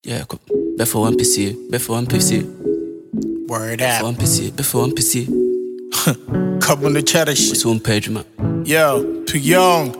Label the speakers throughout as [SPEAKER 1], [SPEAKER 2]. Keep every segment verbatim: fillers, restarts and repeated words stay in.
[SPEAKER 1] Yeah, come. Before one P C, before one P C.
[SPEAKER 2] Word
[SPEAKER 1] Before
[SPEAKER 2] up.
[SPEAKER 1] one P C, before one P C.
[SPEAKER 2] Come on the cheddar shit.
[SPEAKER 1] It's one page, man.
[SPEAKER 2] Yo, too young.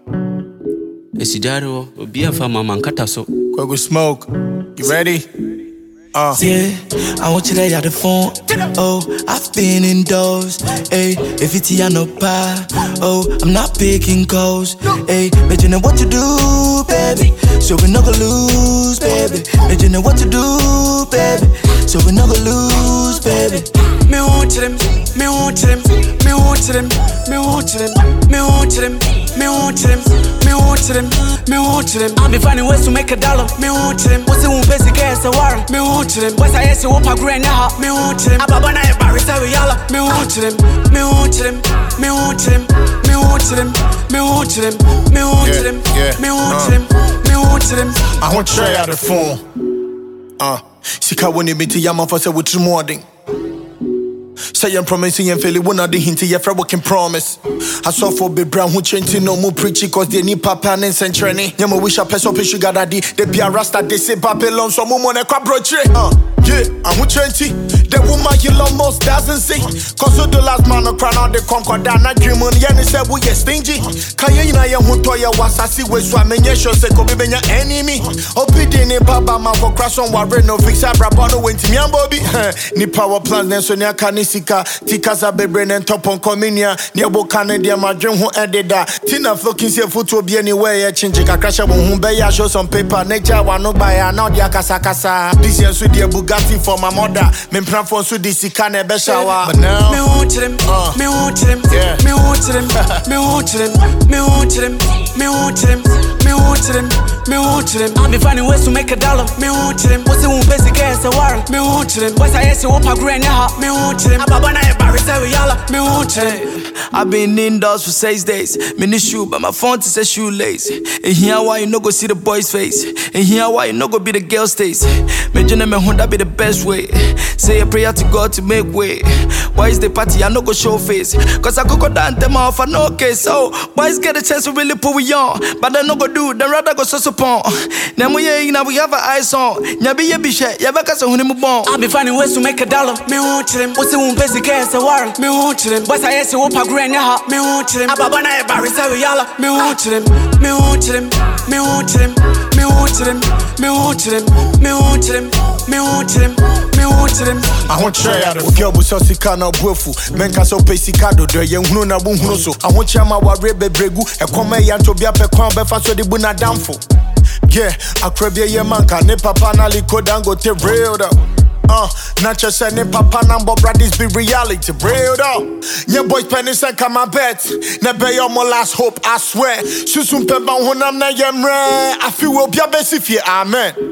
[SPEAKER 1] It's Jaro, be a farmer man, Kataso.
[SPEAKER 2] Go go smoke. You ready? Uh.
[SPEAKER 3] Yeah, I want you to have the phone. Oh, I've been indoors. Hey, if it's here, no pie. Oh, I'm not picking calls. Hey, but you know what to do, baby. So we not gonna lose, baby. But you know what to do, baby. So we not gonna lose, baby.
[SPEAKER 4] Me want them, me want them, me want them, me want them, me want them, me want them, me want them, me want them. I be finding ways to make a dollar. Me want them. What's the one basic ass a warrant? Me want them. What's I ask you what I grand now? Me want them. Ababa na embarrass every yalla. Me want them, me want them, me want them, me want them, me want them, me want them, me want them, me want them.
[SPEAKER 2] I want to try out the phone. Uh. Sika when you meet the yaman for say what you morning. Say I'm promising and fairly one of the hint your friend can promise. I saw for be brown who change no more preachy cause they need papa and century. Yama wish a person up sugar daddy. They be a rasta they say papillon so more money crab broche. Uh yeah, I'm with twenty. The woman you almost doesn't see. Cause so the last man no crown out the concord down a dream on yen say we get stingy. Kaya ina ya hunto ya wasasi we swam and yesho se ko be your enemy. Obidini baba man for crash on warren no fix a brabano when Timmy and Bobby. Ni power plans then so near Kanisika. Tikaza bebre and top on communia. Near Canada, my dream who ended that. Tina fucking say foot will be anywhere. Change a crash of Humbeya, show some paper. Nature one no buy a no dia casacasa. This year, with the Bugatti for my mother. Men plan for Sudisi can a beshawa. But now,
[SPEAKER 4] me want them,
[SPEAKER 2] uh,
[SPEAKER 4] me want them,
[SPEAKER 2] yeah.
[SPEAKER 4] me want them, me want them, me want them, me want them, me want them, me want them. I be finding ways to make a dollar. Me want them. What's the one basic ass a warrant? Me want them. What's I ask you what I grand now? Me want them. Ababa na embarrass every yalla. Me want them.
[SPEAKER 3] I've been indoors for six days. Mini shoe, but my phone to say shoelace. And here why you no go see the boy's face. And here why you no go be the girl's taste. Me jene me honda be the best way. Say a prayer to God to make way. Why is the party I no go show face? Cause I could go down them off and no case. So boys get a chance to really put we on. But they no go do, then rather go so upon. Now we ain't now we have our eyes on. Nyabi ye be shit, ya baka so huni mu bon.
[SPEAKER 4] I be finding ways to make a dollar. Me want them. What's the one basic ass a warrant? Me want them. What's I ask you what I grand now? Me want them. Ababa na embarrass every yalla. Me want them. Me want them. Me want them. Me want them. Me want them. Me want them. Me want them. Me want them.
[SPEAKER 2] I want to try out the girl with Sosika na bufu. Men can so pay Sikado, the young Huna Bunhuso. I want Chama Warebe Bregu, a come yanto be up a crown befa so the Buna Damfo. Yeah, I crave ye manka, ne papa na liko dango te real Uh, not just saying papa number brothers be reality, real though. Yeah, boys pennies and come my bet. Never your my last hope, I swear. Susum pemba hunam na yemre. I feel will be a best if you amen.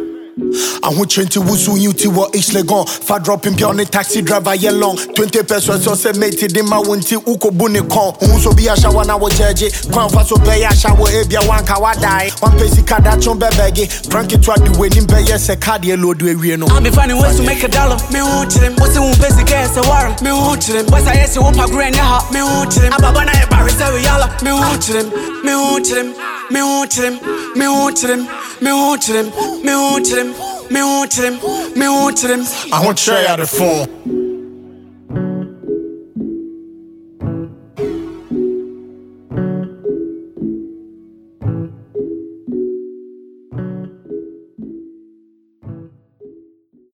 [SPEAKER 2] I want twenty wusu you to what each leg on. Far dropping beyond the taxi driver yellow. Twenty pesos so se made it in my winty uko buni con. Unso be a shower now judge it. Crown for so pay a shower ebia one kawa die. One pesi kada chon bebegi. Frank it to the winning bay yes a card yellow do we no.
[SPEAKER 4] I be finding ways to make a dollar. Me want them. What's the one basic ass a warrant? Me want them. What's I ask you what I grand now? Me want them. Ababa na embarrass every yalla. Me want them. Me want them. Me want them. Me want them. Me want them. Me want them. Me want them. Me want them.
[SPEAKER 2] I want to try out the phone.